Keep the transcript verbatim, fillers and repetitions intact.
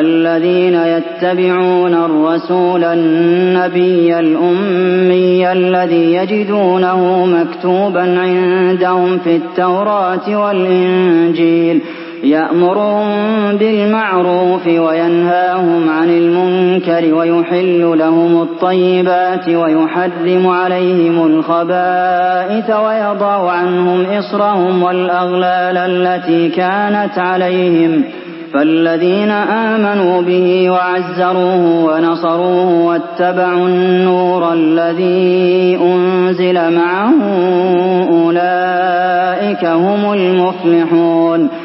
الذين يتبعون الرسول النبي الأمي الذي يجدونه مكتوبا عندهم في التوراة والإنجيل يأمرهم بالمعروف وينهاهم عن المنكر ويحل لهم الطيبات ويحرم عليهم الخبائث ويضع عنهم إصرهم والأغلال التي كانت عليهم فالذين آمنوا به وعزروه ونصروه واتبعوا النور الذي أنزل معه أولئك هم المفلحون